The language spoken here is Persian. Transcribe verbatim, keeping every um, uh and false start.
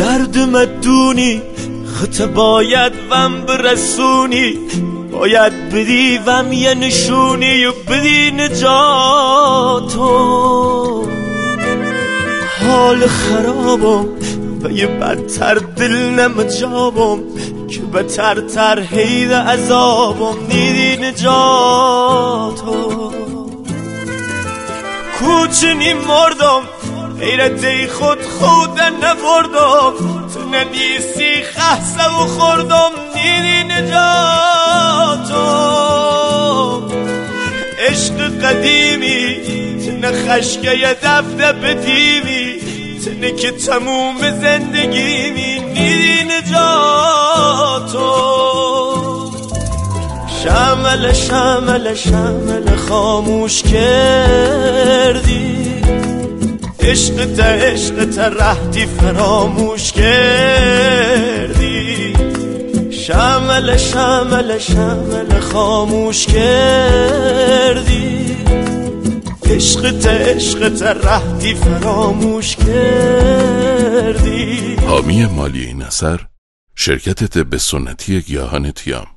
درد مدونی خط باید وم برسونی، باید بدی وم یه نشونی و بدی نجاتو. حال خرابم و یه بدتر دل نمجابم که بدتر تر حید عذابم دیدی نجاتو. کوچنی مردم غیرت خود خودن نبردم، تو ندیسی خحصه و خوردم دیدی نجاتو. عشق قدیمی تنه خشکه یه دفدب دیوی، تنه که تموم زندگیمی دیدی نجاتو. شمل شمل شمل خاموش کردی، عشقت عشقت رهتی فراموش کردی. شمل شمل شمل خاموش کردی، عشقت عشقت رهتی فراموش کردی. حامی مالی این اثر شرکت طب سنتی گیاهان تیام.